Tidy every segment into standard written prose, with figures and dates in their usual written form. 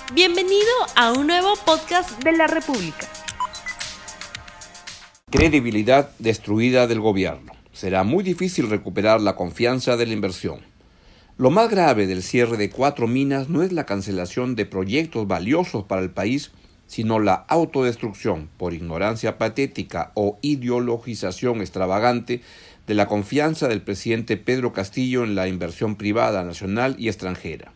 Bienvenido a un nuevo podcast de la República. Credibilidad destruida del gobierno. Será muy difícil recuperar la confianza de la inversión. Lo más grave del cierre de 4 minas no es la cancelación de proyectos valiosos para el país, sino la autodestrucción por ignorancia patética o ideologización extravagante de la confianza del presidente Pedro Castillo en la inversión privada nacional y extranjera.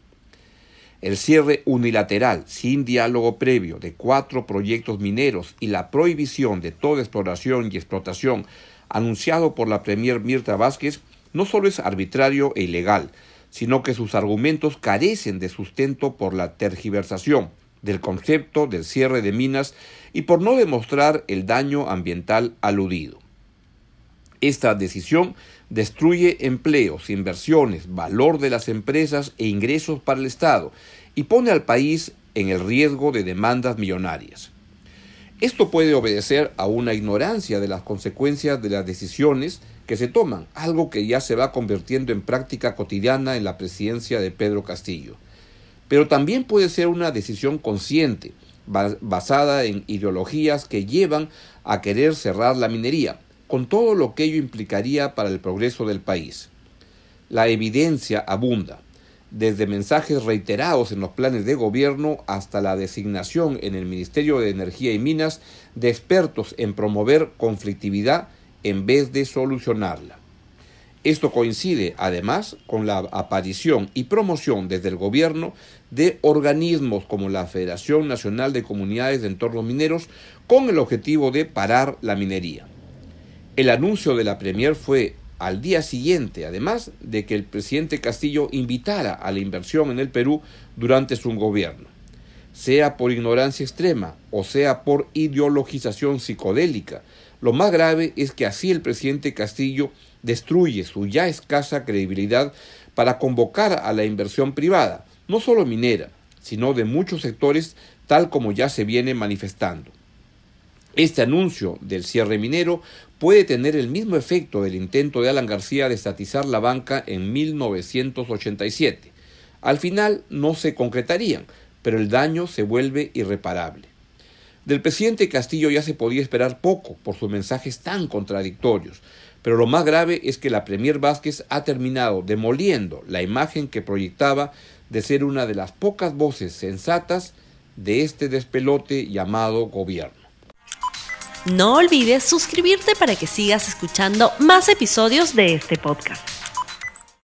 El cierre unilateral, sin diálogo previo, de 4 proyectos mineros y la prohibición de toda exploración y explotación anunciado por la premier Mirta Vázquez no solo es arbitrario e ilegal, sino que sus argumentos carecen de sustento por la tergiversación del concepto del cierre de minas y por no demostrar el daño ambiental aludido. Esta decisión destruye empleos, inversiones, valor de las empresas e ingresos para el Estado y pone al país en el riesgo de demandas millonarias. Esto puede obedecer a una ignorancia de las consecuencias de las decisiones que se toman, algo que ya se va convirtiendo en práctica cotidiana en la presidencia de Pedro Castillo. Pero también puede ser una decisión consciente, basada en ideologías que llevan a querer cerrar la minería, con todo lo que ello implicaría para el progreso del país. La evidencia abunda, desde mensajes reiterados en los planes de gobierno hasta la designación en el Ministerio de Energía y Minas de expertos en promover conflictividad en vez de solucionarla. Esto coincide, además, con la aparición y promoción desde el gobierno de organismos como la Federación Nacional de Comunidades de Entornos Mineros con el objetivo de parar la minería. El anuncio de la premier fue al día siguiente, además de que el presidente Castillo invitara a la inversión en el Perú durante su gobierno. Sea por ignorancia extrema o sea por ideologización psicodélica, lo más grave es que así el presidente Castillo destruye su ya escasa credibilidad para convocar a la inversión privada, no solo minera, sino de muchos sectores, tal como ya se viene manifestando. Este anuncio del cierre minero puede tener el mismo efecto del intento de Alan García de estatizar la banca en 1987. Al final no se concretarían, pero el daño se vuelve irreparable. Del presidente Castillo ya se podía esperar poco por sus mensajes tan contradictorios, pero lo más grave es que la premier Vázquez ha terminado demoliendo la imagen que proyectaba de ser una de las pocas voces sensatas de este despelote llamado gobierno. No olvides suscribirte para que sigas escuchando más episodios de este podcast.